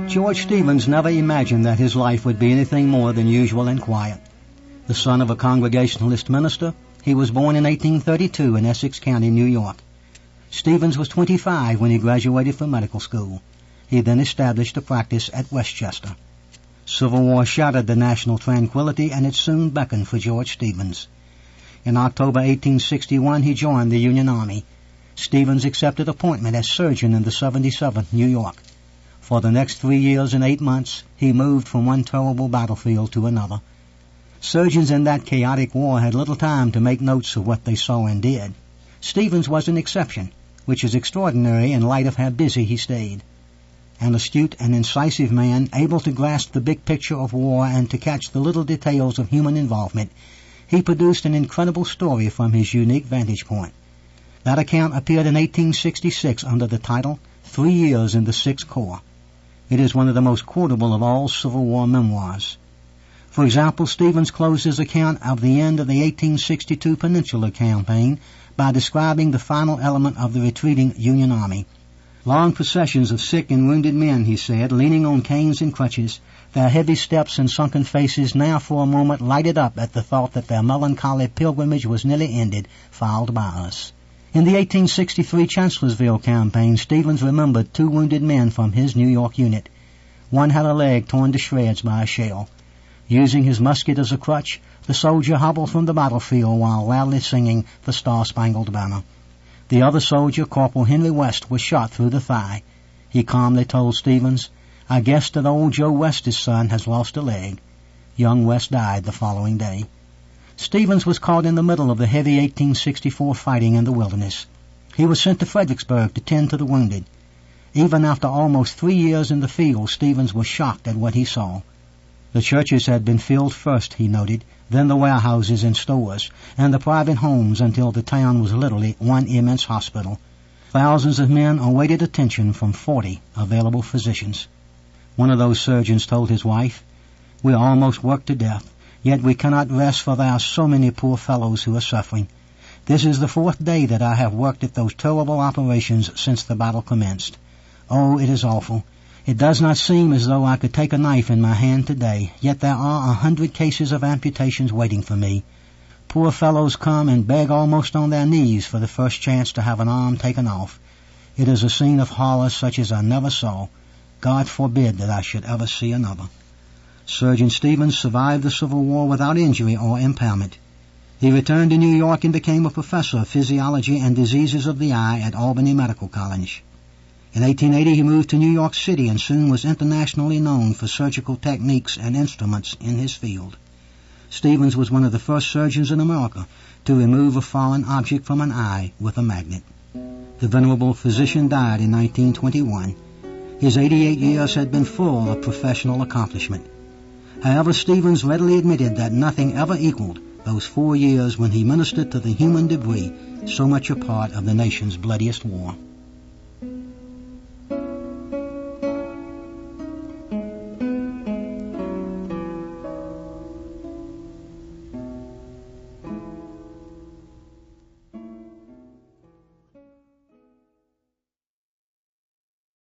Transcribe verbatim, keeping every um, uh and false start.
George Stevens never imagined that his life would be anything more than usual and quiet. The son of a Congregationalist minister, he was born in eighteen thirty-two in Essex County, New York. Stevens was twenty-five when he graduated from medical school. He then established a practice at Westchester. Civil War shattered the national tranquility, and it soon beckoned for George Stevens. In October eighteen sixty-one, he joined the Union Army. Stevens accepted appointment as surgeon in the seventy-seventh New York. For the next three years and eight months, he moved from one terrible battlefield to another. Surgeons in that chaotic war had little time to make notes of what they saw and did. Stevens was an exception, which is extraordinary in light of how busy he stayed. An astute and incisive man, able to grasp the big picture of war and to catch the little details of human involvement, he produced an incredible story from his unique vantage point. That account appeared in eighteen sixty-six under the title, Three Years in the Sixth Corps. It is one of the most quotable of all Civil War memoirs. For example, Stevens closed his account of the end of the eighteen sixty-two Peninsula Campaign by describing the final element of the retreating Union Army. Long processions of sick and wounded men, he said, leaning on canes and crutches, their heavy steps and sunken faces now for a moment lighted up at the thought that their melancholy pilgrimage was nearly ended, filed by us. In the eighteen sixty-three Chancellorsville campaign, Stevens remembered two wounded men from his New York unit. One had a leg torn to shreds by a shell. Using his musket as a crutch, the soldier hobbled from the battlefield while loudly singing the Star-Spangled Banner. The other soldier, Corporal Henry West, was shot through the thigh. He calmly told Stevens, "I guess that old Joe West's son has lost a leg." Young West died the following day. Stevens was caught in the middle of the heavy eighteen sixty-four fighting in the wilderness. He was sent to Fredericksburg to tend to the wounded. Even after almost three years in the field, Stevens was shocked at what he saw. The churches had been filled first, he noted, then the warehouses and stores, and the private homes until the town was literally one immense hospital. Thousands of men awaited attention from forty available physicians. One of those surgeons told his wife, "We are almost worked to death. Yet we cannot rest, for there are so many poor fellows who are suffering. This is the fourth day that I have worked at those terrible operations since the battle commenced. Oh, it is awful. It does not seem as though I could take a knife in my hand today, yet there are a hundred cases of amputations waiting for me. Poor fellows come and beg almost on their knees for the first chance to have an arm taken off. It is a scene of horror such as I never saw. God forbid that I should ever see another." Surgeon Stevens survived the Civil War without injury or impairment. He returned to New York and became a professor of physiology and diseases of the eye at Albany Medical College. In eighteen eighty he moved to New York City and soon was internationally known for surgical techniques and instruments in his field. Stevens was one of the first surgeons in America to remove a foreign object from an eye with a magnet. The venerable physician died in nineteen twenty-one. His eighty-eight years had been full of professional accomplishment. However, Stevens readily admitted that nothing ever equaled those four years when he ministered to the human debris, so much a part of the nation's bloodiest war.